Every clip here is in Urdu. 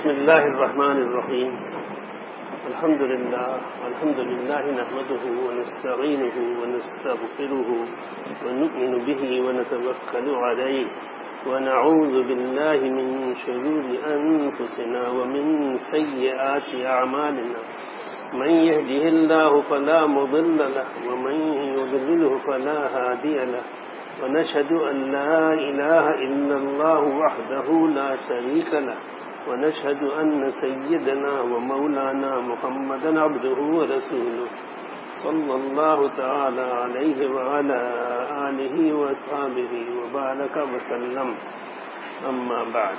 بسم الله الرحمن الرحيم. الحمد لله نحمده ونستعينه ونستغفره ونؤمن به ونتوكل عليه ونعوذ بالله من شرور أنفسنا ومن سيئات أعمالنا. من يهده الله فلا مضل له ومن يضلله فلا هادي له. ونشهد أن لا إله إلا الله وحده لا شريك له. ونشهد أن سيدنا ومولانا محمدا عبده ورسوله صلى الله تعالى عليه وعلى آله وصحبه وبارك وسلم. أما بعد،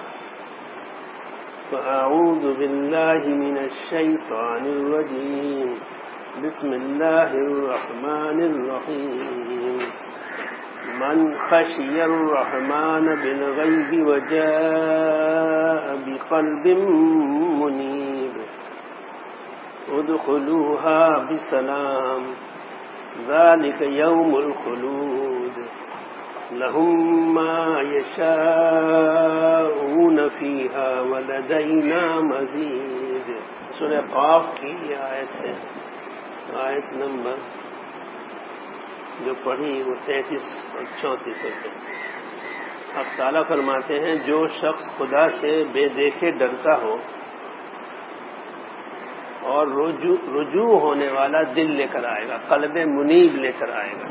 فأعوذ بالله من الشيطان الرجيم. بسم الله الرحمن الرحيم. من خشي الرحمن بالغيب وجاء بقلب منيب ادخلوها بسلام ذلك يوم الخلود لهم ما يشاءون فيها ولدينا مزيد. سورہ قاف کی یہ آیت ہے، آیت نمبر جو پڑھی وہ 33 اور 34 ہوتے ہیں. اب تعالیٰ فرماتے ہیں جو شخص خدا سے بے دیکھے ڈرتا ہو اور رجوع ہونے والا دل لے کر آئے گا، قلب منیب لے کر آئے گا،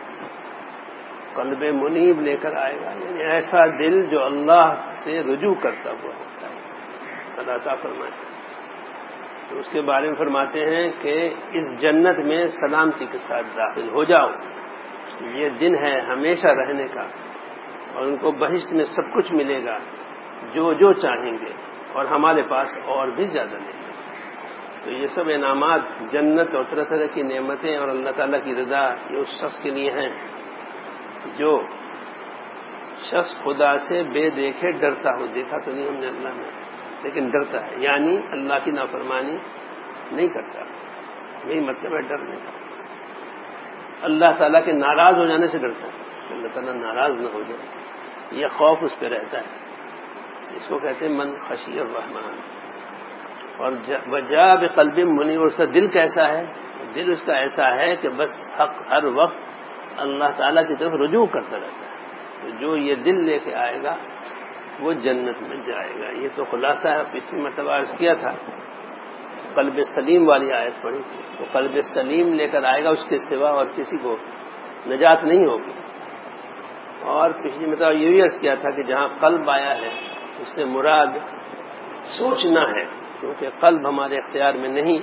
قلب منیب لے کر آئے گا، یعنی ایسا دل جو اللہ سے رجوع کرتا ہوا ہوتا ہے. اللہ تعالیٰ فرماتے ہیں تو اس کے بارے میں فرماتے ہیں کہ اس جنت میں سلامتی کے ساتھ داخل ہو جاؤ. یہ دن ہے ہمیشہ رہنے کا، اور ان کو بہشت میں سب کچھ ملے گا جو چاہیں گے، اور ہمارے پاس اور بھی زیادہ نہیں. تو یہ سب انعامات، جنت اور طرح طرح کی نعمتیں اور اللہ تعالیٰ کی رضا، یہ اس شخص کے لیے ہیں جو شخص خدا سے بے دیکھے ڈرتا ہو. دیکھا تو نہیں ہم نے اللہ نے، لیکن ڈرتا ہے، یعنی اللہ کی نافرمانی نہیں کرتا. یہی مطلب ہے ڈرنے کا. اللہ تعالیٰ کے ناراض ہو جانے سے ڈرتا ہے، اللہ تعالیٰ ناراض نہ ہو جائے، یہ خوف اس پہ رہتا ہے. اس کو کہتے ہیں من خشی الرحمن. اور وجا بقلب منیب، اور اس کا دل کیسا ہے؟ دل اس کا ایسا ہے کہ بس حق ہر وقت اللہ تعالیٰ کی طرف رجوع کرتا رہتا ہے. تو جو یہ دل لے کے آئے گا وہ جنت میں جائے گا. یہ تو خلاصہ ہے، پچھلی مرتبہ عرض کیا تھا قلب سلیم والی آیت پڑھی. وہ قلب سلیم لے کر آئے گا، اس کے سوا اور کسی کو نجات نہیں ہوگی. اور پچھلی مرتبہ یہ بھی عرض کیا تھا کہ جہاں قلب آیا ہے اس سے مراد سوچنا ہے، کیونکہ قلب ہمارے اختیار میں نہیں،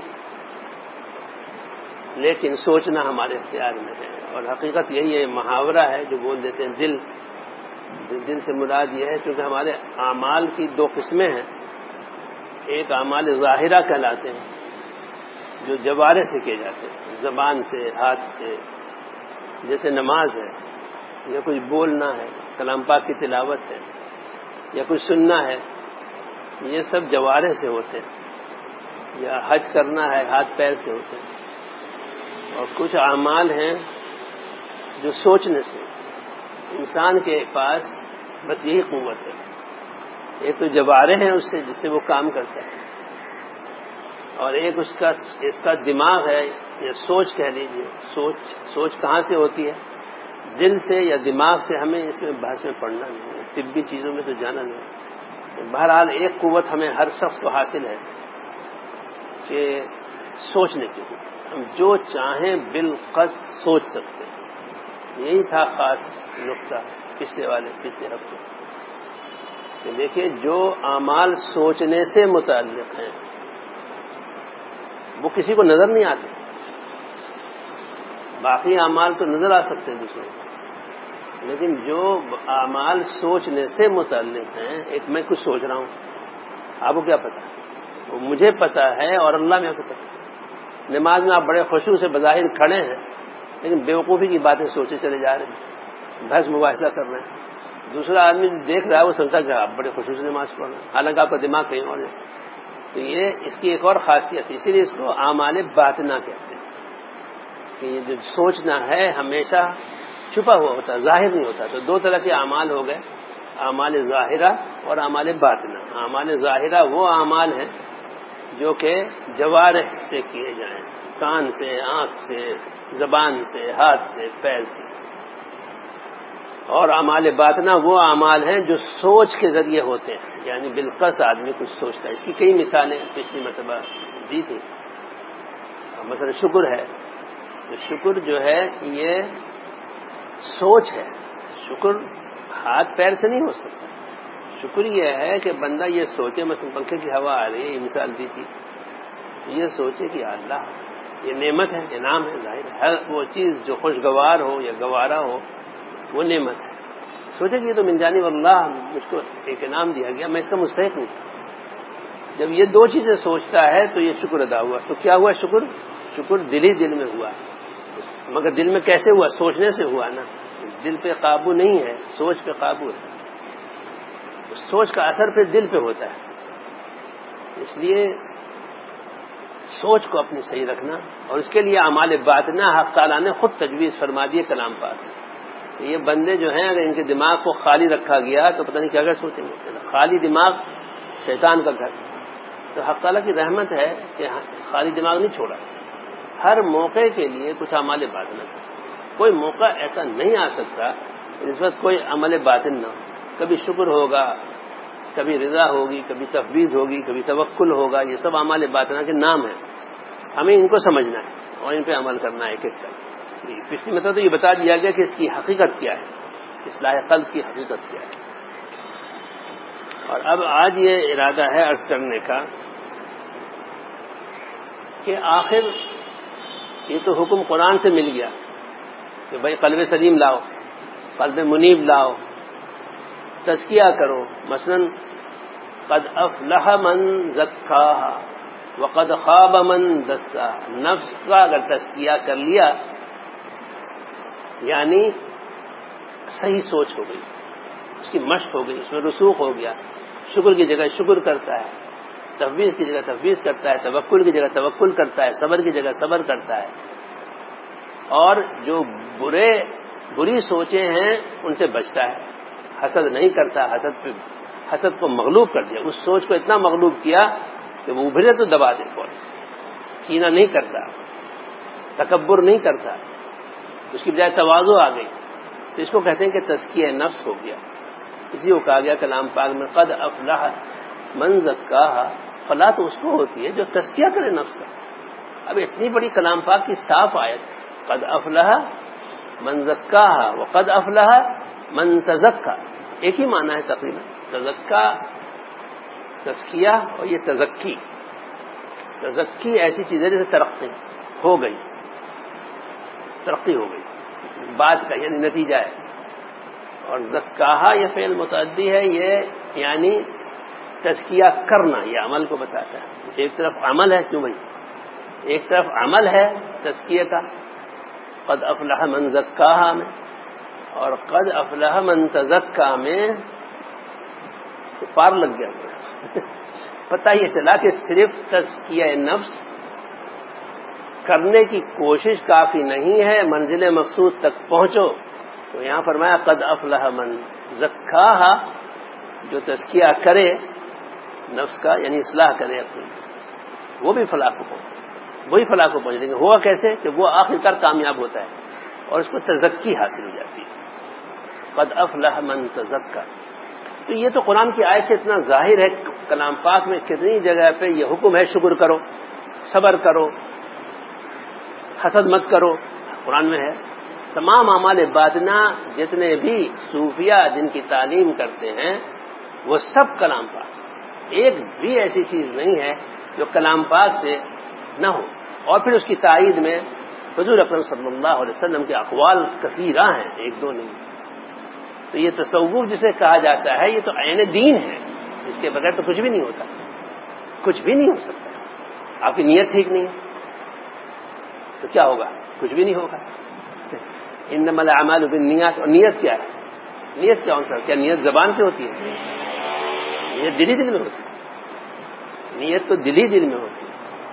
لیکن سوچنا ہمارے اختیار میں ہے. اور حقیقت یہی ہے، محاورہ ہے جو بول دیتے ہیں دل سے مراد یہ ہے، کیونکہ ہمارے اعمال کی دو قسمیں ہیں. ایک اعمال ظاہرہ کہلاتے ہیں جو جوارے سے کیے جاتے ہیں، زبان سے، ہاتھ سے، جیسے نماز ہے، یا کچھ بولنا ہے، کلام پاک کی تلاوت ہے، یا کچھ سننا ہے، یہ سب جوارے سے ہوتے ہیں. یا حج کرنا ہے، ہاتھ پیر سے ہوتے ہیں. اور کچھ اعمال ہیں جو سوچنے سے. انسان کے پاس بس یہی قوت ہے. ایک تو جوارے ہیں اس سے، جس سے وہ کام کرتا ہے، اور ایک اس کا دماغ ہے، یا سوچ کہہ لیجیے. سوچ کہاں سے ہوتی ہے؟ دل سے یا دماغ سے. ہمیں اس میں بحث میں پڑھنا نہیں ہے، طبی چیزوں میں تو جانا نہیں ہے. بہرحال ایک قوت ہمیں ہر شخص کو حاصل ہے کہ سوچنے کی. ہم جو چاہیں بالقصد سوچ سکتے ہیں. یہی تھا خاص نقطہ پچھلے ہفتے کہ دیکھیے جو اعمال سوچنے سے متعلق ہیں وہ کسی کو نظر نہیں آتے. باقی اعمال تو نظر آ سکتے ہیں دوسروں کو، لیکن جو اعمال سوچنے سے متعلق ہیں، ایک میں کچھ سوچ رہا ہوں، آپ کو کیا پتا؟ وہ مجھے پتا ہے اور اللہ میں کو پتا ہے. نماز میں آپ بڑے خشوع سے بظاہر کھڑے ہیں، لیکن بیوقوفی کی باتیں سوچے چلے جا رہے ہیں، بحث مباحثہ کر رہے ہیں. دوسرا آدمی دیکھ رہا ہے، وہ سمجھتا کہ آپ بڑے خشوع سے نماز پڑھ رہے ہیں، حالانکہ آپ کا دماغ کہیں اور ہے. تو یہ اس کی ایک اور خاصیت ہے، اسی لیے اس کو اعمال باطنہ کہتے ہیں کہ یہ جو سوچنا ہے ہمیشہ چھپا ہوا ہوتا ہے، ظاہر نہیں ہوتا. تو دو طرح کے اعمال ہو گئے. اعمال ظاہرہ اور اعمال باطنہ. اعمال ظاہرہ وہ اعمال ہیں جو کہ جوارح سے کیے جائیں، کان سے، آنکھ سے، زبان سے، ہاتھ سے، پیر سے. اور اعمال باطنہ وہ اعمال ہیں جو سوچ کے ذریعے ہوتے ہیں، یعنی بالقصد آدمی کچھ سوچتا ہے. اس کی کئی مثالیں پچھلی مرتبہ دی تھی. مثلا شکر ہے، تو شکر جو ہے یہ سوچ ہے. شکر ہاتھ پیر سے نہیں ہو سکتا. شکر یہ ہے کہ بندہ یہ سوچے، مثلا پنکھے کی ہوا آ رہی ہے، یہ مثال دی تھی، یہ سوچے کہ اللہ یہ نعمت ہے، انعام ہے. ظاہر ہے ہر وہ چیز جو خوشگوار ہو یا گوارا ہو وہ نعمت ہے. سوچے کہ یہ تو من جانب اللہ مجھ کو ایک انعام دیا گیا، میں اس کا مستحق نہیں. جب یہ دو چیزیں سوچتا ہے تو یہ شکر ادا ہوا. تو کیا ہوا؟ شکر دل ہی دل میں ہوا. مگر دل میں کیسے ہوا؟ سوچنے سے ہوا نا. دل پہ قابو نہیں ہے، سوچ پہ قابو ہے. سوچ کا اثر پھر دل پہ ہوتا ہے. اس لیے سوچ کو اپنی صحیح رکھنا، اور اس کے لیے اعمال باطنہ حق تعالیٰ نے خود تجویز فرما دیے کلام پاک سے. یہ بندے جو ہیں اگر ان کے دماغ کو خالی رکھا گیا تو پتہ نہیں کیا سوچیں گے. خالی دماغ شیطان کا گھر. تو حق تعالیٰ کی رحمت ہے کہ خالی دماغ نہیں چھوڑا. ہر موقع کے لیے کچھ اعمال باطنہ. کوئی موقع ایسا نہیں آ سکتا اس وقت کوئی عمل باطن نہ ہو. کبھی شکر ہوگا، کبھی رضا ہوگی، کبھی تفویض ہوگی، کبھی توکل ہوگا. یہ سب اعمال باطنہ کے نام ہیں. ہمیں ان کو سمجھنا ہے اور ان پہ عمل کرنا ہے ایک ایک کر. پچھلی مطلب تو یہ بتا دیا گیا کہ اس کی حقیقت کیا ہے، اصلاح قلب کی حقیقت کیا ہے. اور اب آج یہ ارادہ ہے عرض کرنے کا کہ آخر یہ تو حکم قرآن سے مل گیا کہ بھائی قلب سلیم لاؤ، قلب منیب لاؤ، تزکیہ کرو. مثلا قد افلح من زکاہا وقد خاب من دساہا. نفس کا اگر تزکیہ کر لیا یعنی صحیح سوچ ہو گئی، اس کی مشق ہو گئی، اس میں رسوخ ہو گیا. شکر کی جگہ شکر کرتا ہے، تفویض کی جگہ تفویض کرتا ہے، توکل کی جگہ توکل کرتا ہے، صبر کی جگہ صبر کرتا ہے. اور جو بری سوچیں ہیں ان سے بچتا ہے. حسد نہیں کرتا. حسد کو مغلوب کر دیا. اس سوچ کو اتنا مغلوب کیا کہ وہ ابھرے تو دبا دے. کینہ نہیں کرتا، تکبر نہیں کرتا، اس کی بجائے تواضع آ گئی. تو اس کو کہتے ہیں کہ تزکیہ نفس ہو گیا. اسی کو کہا گیا کلام پاک میں قد افلح من زکاہا. فلاح تو اس کو ہوتی ہے جو تزکیہ کرے نفس کا. اب اتنی بڑی کلام پاک کی صاف آیت، قد افلح من زکاہا وقد افلح من تزکا، ایک ہی معنی ہے تقریباً. تزکا تزکیہ اور یہ تزکی. تزکی ایسی چیز ہے جیسے ترقی ہو گئی، ترقی ہو گئی بات کا یعنی نتیجہ ہے. اور زکاہا یہ فعل متعدی ہے، یہ یعنی تزکیہ کرنا، یہ عمل کو بتاتا ہے. ایک طرف عمل ہے، کیوں بھائی ایک طرف عمل ہے تزکیہ کا قد افلح من زکاہا میں، اور قد افلح من تزکا میں تو پار لگ گیا. پتہ یہ چلا کہ صرف تزکیہ نفس کرنے کی کوشش کافی نہیں ہے، منزل مقصود تک پہنچو. تو یہاں فرمایا قد افلح من زکاہا، جو تزکیہ کرے نفس کا یعنی اصلاح کرے اپنی، وہ بھی فلاح کو پہنچے. وہی فلاح کو پہنچ دیں گے. ہوا کیسے کہ وہ آخرکار کامیاب ہوتا ہے اور اس کو تزکی حاصل ہو جاتی ہے. قد افلح من تزکا. تو یہ تو قرآن کی آیت سے اتنا ظاہر ہے. کلام پاک میں کتنی جگہ پہ یہ حکم ہے شکر کرو، صبر کرو، حسد مت کرو، قرآن میں ہے. تمام اعمال باطنہ جتنے بھی صوفیہ جن کی تعلیم کرتے ہیں وہ سب کلام پاک سے. ایک بھی ایسی چیز نہیں ہے جو کلام پاک سے نہ ہو. اور پھر اس کی تائید میں حضور اکرم صلی اللہ علیہ وسلم کے اقوال کثیرہ ہیں، ایک دو نہیں. تو یہ تصوف جسے کہا جاتا ہے یہ تو عین دین ہے. اس کے بغیر تو کچھ بھی نہیں ہوتا، کچھ بھی نہیں ہو سکتا. آپ کی نیت ٹھیک نہیں ہے تو کیا ہوگا؟ کچھ بھی نہیں ہوگا. انما الاعمال بالنیات. اور نیت کیا ہے؟ نیت کیا ہوتا ہے؟ کیا نیت زبان سے ہوتی ہے؟ نیت دل ہی دل میں ہوتی ہے. نیت تو دل ہی دل میں ہوتی ہے.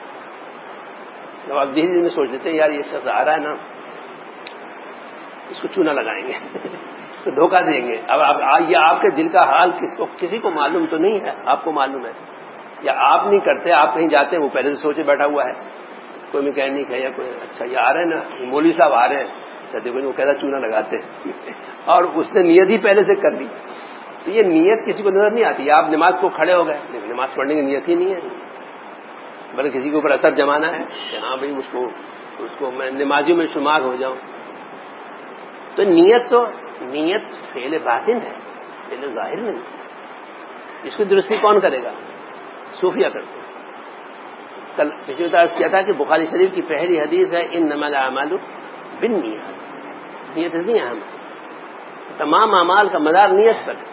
جب آپ دل میں سوچ لیتے ہیں یار یہ شخص آ رہا ہے نا، اس کو چونا لگائیں گے اس کو دھوکہ دیں گے. اب یہ آپ کے دل کا حال کسی کو معلوم تو نہیں ہے, آپ کو معلوم ہے, یا آپ نہیں کرتے, آپ کہیں جاتے ہیں وہ پہلے سے سوچے بیٹھا ہوا ہے, کوئی میکینک ہے یا کوئی, اچھا یہ آ رہے ہیں نا, مولوی صاحب آ رہے ہیں, اچھا دیکھو وہ کہتا چونا لگاتے ہیں اور اس نے نیت ہی پہلے سے کر لی. تو یہ نیت کسی کو نظر نہیں آتی. آپ نماز کو کھڑے ہو گئے, لیکن نماز پڑھنے کی نیت ہی نہیں ہے, بلکہ کسی کے اوپر اثر جمانا ہے کہ ہاں بھائی اس کو میں نمازیوں میں شمار ہو جاؤں. تو نیت فعل باطن ہے, فعل ظاہر نہیں. اس کی درستی کون کرے گا؟ صوفیہ کرتے ہیں. کل پچھلی بار کیا تھا کہ بخاری شریف کی پہلی حدیث ہے انما الاعمال بالنیات. نیت نہیں اہم ہے, تمام اعمال کا مدار نیت پر ہے.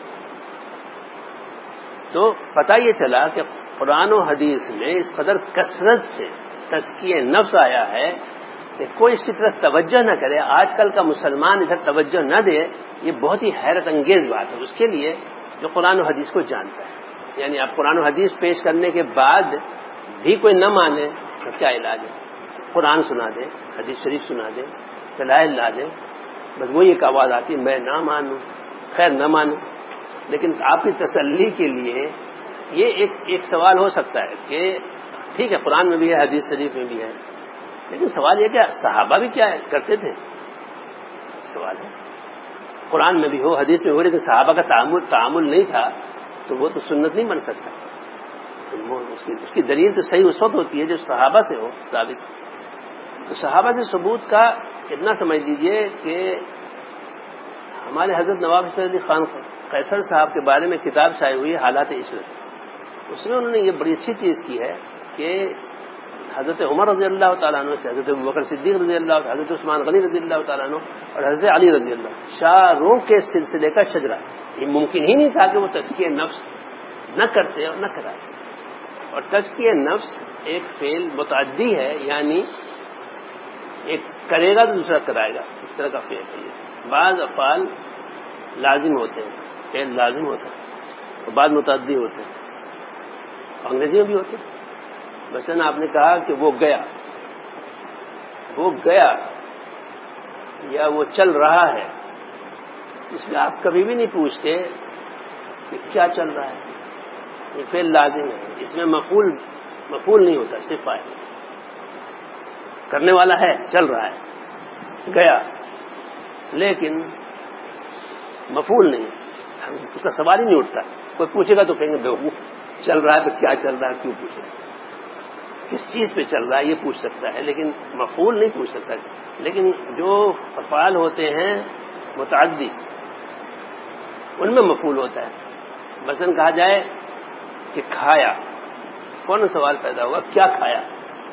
تو پتہ یہ چلا کہ قرآن و حدیث میں اس قدر کثرت سے تزکیہ نفس آیا ہے کہ کوئی اس کی طرف توجہ نہ کرے, آج کل کا مسلمان ادھر توجہ نہ دے, یہ بہت ہی حیرت انگیز بات ہے اس کے لیے جو قرآن و حدیث کو جانتا ہے. یعنی آپ قرآن و حدیث پیش کرنے کے بعد بھی کوئی نہ مانے تو کیا علاج ہے؟ قرآن سنا دے, حدیث شریف سنا دے, دلائل لا دے, بس وہ ایک آواز آتی ہے میں نہ مانوں, خیر نہ مانوں. لیکن آپ کی تسلی کے لیے یہ ایک سوال ہو سکتا ہے کہ ٹھیک ہے قرآن میں بھی ہے, حدیث شریف میں بھی ہے, لیکن سوال یہ کہ صحابہ بھی کیا کرتے تھے؟ سوال ہے قرآن میں بھی ہو, حدیث میں ہو, لیکن صحابہ کا تعامل نہیں تھا تو وہ تو سنت نہیں بن سکتا. تو اس کی دلیل تو صحیح اس وقت ہوتی ہے جو صحابہ سے ہو ثابت. تو صحابہ کے ثبوت کا اتنا سمجھ لیجئے کہ ہمارے حضرت نواب حسین علی خان قیصر صاحب کے بارے میں کتاب شائع ہوئی حالات عشرت, اس میں انہوں نے یہ بڑی اچھی چیز کی ہے کہ حضرت عمر رضی اللہ تعالیٰ عنہ سے حضرت ابوبکر صدیق رضی اللہ عنہ, حضرت عثمان غنی رضی اللہ تعالیٰ عنہ اور حضرت علی رضی اللہ, چاروں کے سلسلے کا شجرہ. یہ ممکن ہی نہیں تھا کہ وہ تزکیہ نفس نہ کرتے اور نہ کراتے. اور تزکیہ نفس ایک فعل متعدی ہے, یعنی ایک کرے گا تو دوسرا کرائے گا, اس طرح کا فعل ہے. بعض افعال لازم ہوتے ہیں, فعل لازم ہوتا ہے, اور بعض متعدی ہوتے ہیں, انگریزی میں بھی ہوتے ہیں. مثلا آپ نے کہا کہ وہ گیا یا وہ چل رہا ہے, اس میں آپ کبھی بھی نہیں پوچھتے کہ کیا چل رہا ہے, یہ فعل لازم ہے, اس میں مفعول نہیں ہوتا, صرف فاعل. کرنے والا ہے, چل رہا ہے, گیا, لیکن مفعول نہیں, اس کا سوال ہی نہیں اٹھتا. کوئی پوچھے گا تو کہیں گے بیوقوف, چل رہا ہے تو کیا چل رہا ہے, کیوں پوچھے, کس چیز پہ چل رہا ہے یہ پوچھ سکتا ہے, لیکن مفعول نہیں پوچھ سکتا. لیکن جو افعال ہوتے ہیں متعدی ان میں مفعول ہوتا ہے. مثلا کہا جائے کہ کھایا, کون سوال پیدا ہوگا کیا کھایا؟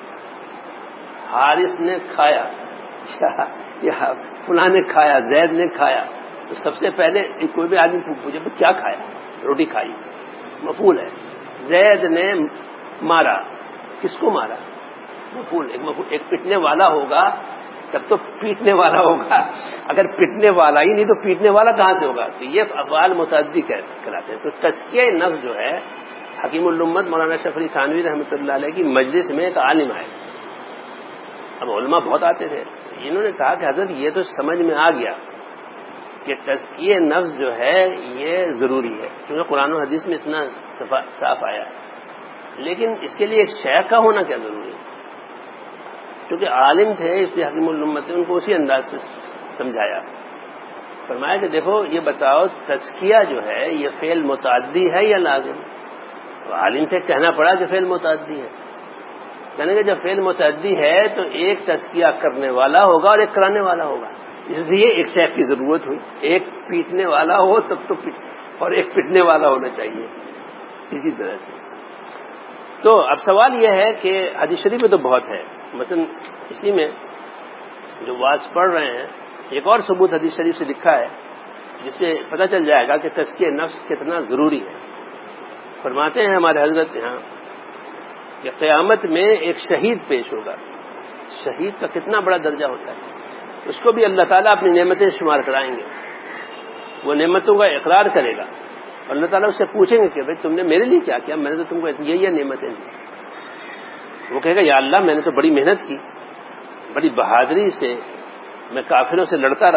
حارث نے کھایا یا فلاں نے کھایا, زید نے کھایا. تو سب سے پہلے کوئی بھی آدمی پوچھے تو کیا کھایا؟ روٹی کھائی, مفعول ہے. زید نے مارا, کس کو مارا؟ مفعول. ایک پیٹنے والا ہوگا تب تو پیٹنے والا ہوگا, اگر پیٹنے والا ہی نہیں تو پیٹنے والا کہاں سے ہوگا؟ تو یہ افعال متعدی کراتے ہیں. تو تزکیہ نفس جو ہے حکیم الامت مولانا اشرف علی تھانوی رحمۃ اللہ علیہ کی مجلس میں ایک عالم آئے. اب علماء بہت آتے تھے, انہوں نے کہا کہ حضرت یہ تو سمجھ میں آ گیا کہ تزکیہ نفس جو ہے یہ ضروری ہے, کیونکہ قرآن و حدیث میں اتنا صاف آیا ہے, لیکن اس کے لیے ایک شیخ کا ہونا کیا ضروری ہے؟ کیونکہ عالم تھے اس لیے حکیم الامت نے ان کو اسی انداز سے سمجھایا. فرمایا کہ دیکھو یہ بتاؤ تزکیہ جو ہے یہ فعل متعدی ہے یا لازم؟ تو عالم سے کہنا پڑا کہ فعل متعدی ہے. کہنے کہ جب فعل متعدی ہے تو ایک تزکیہ کرنے والا ہوگا اور ایک کرانے والا ہوگا, اس لیے ایک شیخ کی ضرورت ہوئی. ایک پیٹنے والا ہو تب تو اور ایک پٹنے والا ہونا چاہیے, اسی طرح سے. تو اب سوال یہ ہے کہ حدیث شریف میں تو بہت ہے, مثلا اسی میں جو واعظ پڑھ رہے ہیں ایک اور ثبوت حدیث شریف سے لکھا ہے جس سے پتہ چل جائے گا کہ تزکیہ نفس کتنا ضروری ہے. فرماتے ہیں ہمارے حضرت یہاں کہ قیامت میں ایک شہید پیش ہوگا. شہید کا کتنا بڑا درجہ ہوتا ہے, اس کو بھی اللہ تعالیٰ اپنی نعمتیں شمار کرائیں گے, وہ نعمتوں کا اقرار کرے گا اور اللہ تعالیٰ اس سے پوچھیں گے کہ بھائی تم نے میرے لیے کیا کیا, میں نے تو تم کو یہ نعمتیں دی. وہ کہے گا یا اللہ میں نے تو بڑی محنت کی, بڑی بہادری سے میں کافروں سے لڑتا رہا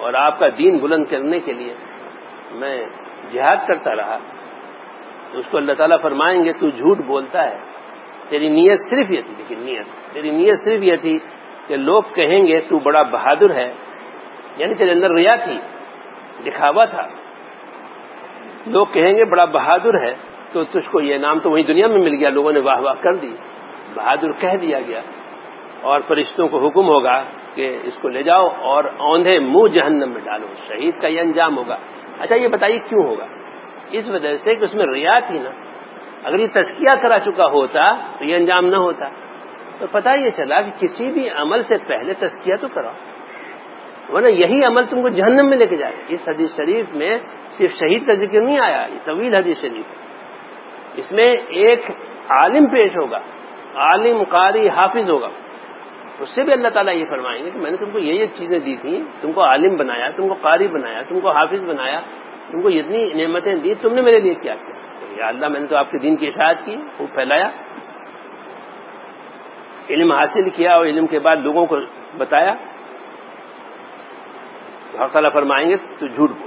اور آپ کا دین بلند کرنے کے لیے میں جہاد کرتا رہا، تو اس کو اللہ تعالیٰ فرمائیں گے تو جھوٹ بولتا ہے، تیری نیت صرف یہ تھی، لیکن تیری نیت صرف یہ تھی کہ لوگ کہیں گے تو بڑا بہادر ہے، یعنی تیرے اندر ریا تھی، دکھاوا تھا، لوگ کہیں گے بڑا بہادر ہے، تو تجھ کو یہ نام تو وہی دنیا میں مل گیا، لوگوں نے واہ واہ کر دی، بہادر کہہ دیا گیا، اور فرشتوں کو حکم ہوگا کہ اس کو لے جاؤ اور اوندھے منہ جہنم میں ڈالو، شہید کا یہ انجام ہوگا۔ اچھا یہ بتائیے کیوں ہوگا؟ اس وجہ سے کہ اس میں ریا تھی نا، اگر یہ تزکیہ کرا چکا ہوتا تو یہ انجام نہ ہوتا۔ تو پتہ یہ چلا کہ کسی بھی عمل سے پہلے تزکیہ تو کرو، ورنہ یہی عمل تم کو جہنم میں لے کے جائے۔ اس حدیث شریف میں صرف شہید کا ذکر نہیں آیا، یہ طویل حدیث شریف ہے، اس میں ایک عالم پیش ہوگا، عالم قاری حافظ ہوگا، اس سے بھی اللہ تعالیٰ یہ فرمائیں گے کہ میں نے تم کو یہ چیزیں دی تھیں، تم کو عالم بنایا، تم کو قاری بنایا، تم کو حافظ بنایا، تم کو اتنی نعمتیں دی، تم نے میرے لیے کیا کیا؟ یا اللہ میں نے تو آپ کے دین کی اشاعت کی، خوب پھیلایا، علم حاصل کیا، اور علم کے بعد لوگوں کو بتایا۔ تو اللہ تعالیٰ فرمائیں گے تو جھوٹ بول،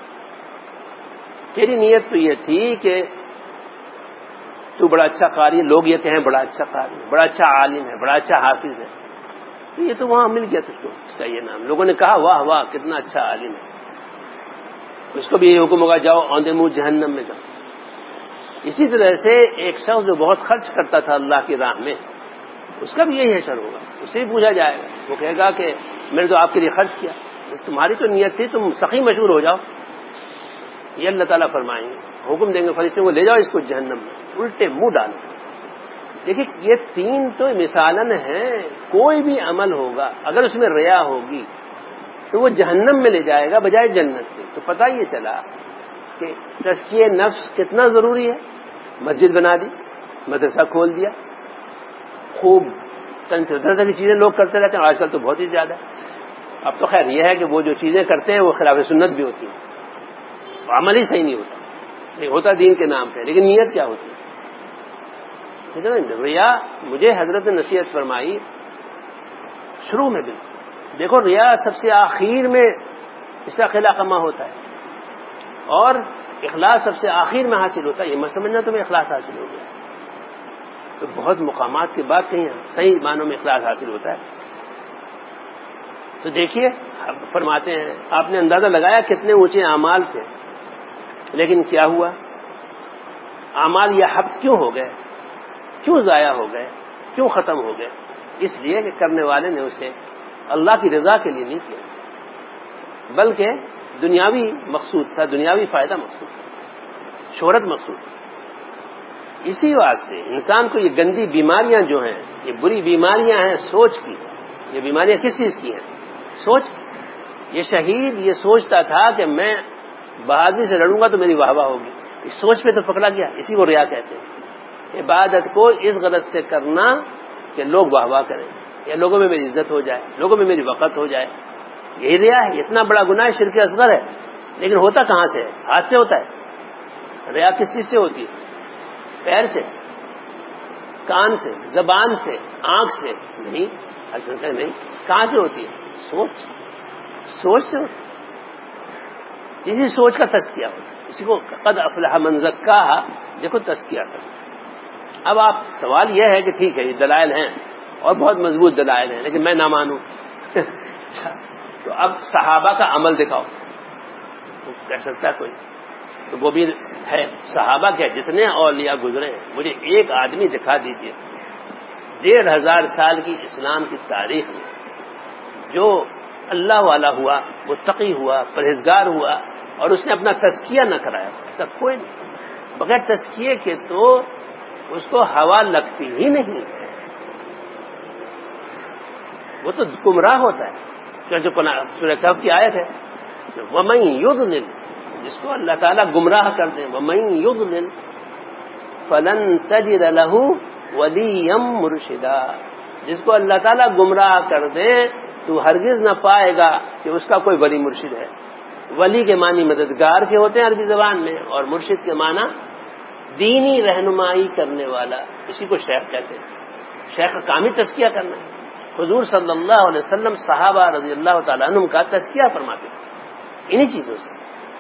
تیری نیت تو یہ تھی کہ تو بڑا اچھا قاری ہے، لوگ یہ کہیں بڑا اچھا قاری ہے، بڑا اچھا عالم ہے، بڑا اچھا حافظ ہے، تو یہ تو وہاں مل گیا تجھ کو، اس کا یہ نام، لوگوں نے کہا واہ واہ کتنا اچھا عالم ہے، اس کو بھی یہ حکم ہوگا جاؤ اوندھے منہ جہنم میں جاؤ۔ اسی طرح سے ایک شخص جو بہت خرچ کرتا تھا اللہ کی راہ میں، اس کا بھی یہی حشر ہوگا، اسے بھی پوچھا جائے گا، وہ کہے گا کہ میں نے تو آپ کے لیے خرچ کیا، تمہاری تو نیت تھی تم سخی مشہور ہو جاؤ۔ یہ اللہ تعالیٰ فرمائیں گے، حکم دیں گے فرشتوں کو لے جاؤ اس کو جہنم میں، الٹے منہ ڈالو۔ دیکھیے یہ تین تو مثالاً ہیں، کوئی بھی عمل ہوگا اگر اس میں ریا ہوگی تو وہ جہنم میں لے جائے گا بجائے جنت کے۔ تو پتہ یہ چلا کہ تزکیہ نفس کتنا ضروری ہے۔ مسجد بنا دی، مدرسہ کھول دیا، خوب طرح طرح کی چیزیں لوگ کرتے رہتے ہیں، آج کل تو بہت ہی زیادہ۔ اب تو خیر یہ ہے کہ وہ جو چیزیں کرتے ہیں وہ خلاف سنت بھی ہوتی ہیں، عمل ہی صحیح نہیں ہوتا، نہیں ہوتا دین کے نام پہ، لیکن نیت کیا ہوتی ہے؟ ریا مجھے حضرت نے نصیحت فرمائی شروع میں بھی، دیکھو ریا سب سے آخر میں اس کا خلا خما ہوتا ہے، اور اخلاص سب سے آخر میں حاصل ہوتا ہے۔ یہ مت سمجھنا تمہیں اخلاص حاصل ہو گیا، تو بہت مقامات کے بعد کہیں صحیح معنوں میں اخلاص حاصل ہوتا ہے۔ تو دیکھیے فرماتے ہیں آپ نے اندازہ لگایا کتنے اونچے اعمال تھے، لیکن کیا ہوا؟ اعمال یہ حب کیوں ہو گئے، کیوں ضائع ہو گئے، کیوں ختم ہو گئے؟ اس لیے کہ کرنے والے نے اسے اللہ کی رضا کے لیے نہیں کیا، بلکہ دنیاوی مقصود تھا، دنیاوی فائدہ مقصود تھا، شہرت مقصود تھا۔ اسی واسطے انسان کو یہ گندی بیماریاں جو ہیں، یہ بری بیماریاں ہیں سوچ کی، یہ بیماریاں کس چیز کی ہیں؟ سوچ کی۔ یہ شہید یہ سوچتا تھا کہ میں بہادری سے لڑوں گا تو میری واہ واہ ہوگی، اس سوچ پہ تو پکڑا گیا، اسی کو ریا کہتے ہیں۔ عبادت کو اس غرض سے کرنا کہ لوگ واہ واہ کریں، یا لوگوں میں میری عزت ہو جائے، لوگوں میں میری وقت ہو جائے، یہی ریا ہے۔ اتنا بڑا گناہ شرک اصغر ہے، لیکن ہوتا کہاں سے ہے؟ ہاتھ سے ہوتا ہے۔ ریا کس چیز سے ہوتی ہے؟ پیر سے، کان سے، زبان سے، آنکھ سے نہیں، حقیقت نہیں۔ کہاں سے ہوتی ہے؟ سوچ سے ہوتی ہے، اسی سوچ کا تزکیہ ہوتا ہے، اسی کو قد افلح من زکاھا، دیکھو تزکیہ کرنا۔ اب آپ سوال یہ ہے کہ ٹھیک ہے یہ دلائل ہیں اور بہت مضبوط دلائل ہیں، لیکن میں نہ مانوں تو اب صحابہ کا عمل دکھاؤ، وہ کہہ سکتا ہے کوئی؟ تو وہ بھی ہے، صحابہ کے جتنے اولیاء گزرے ہیں مجھے ایک آدمی دکھا دیجیے 1500 سال کی اسلام کی تاریخ میں جو اللہ والا ہوا، متقی ہوا، پرہیزگار ہوا اور اس نے اپنا تزکیہ نہ کرایا، ایسا کوئی نہیں۔ بغیر تزکیے کے تو اس کو ہوا لگتی ہی نہیں، وہ تو گمراہ ہوتا ہے۔ جو سورہ کہف کی آیت ہے وَمَن يُضْلِلْ، جس کو اللہ تعالیٰ گمراہ کر دیں، وَمَن يُضْلِلْ فَلَن تَجِدَ لَهُ وَلِيًّا مُرْشِدًا، جس کو اللہ تعالیٰ گمراہ کر دے تو ہرگز نہ پائے گا کہ اس کا کوئی ولی مرشد ہے۔ ولی کے معنی مددگار کے ہوتے ہیں عربی زبان میں، اور مرشد کے معنی دینی رہنمائی کرنے والا، اسی کو شیخ کہتے ہیں۔ شیخ کا کام ہی تزکیہ کرنا ہے، حضور صلی اللہ علیہ وسلم صحابہ رضی اللہ تعالیٰ عنہم کا تزکیہ فرماتے ہیں انہی چیزوں سے.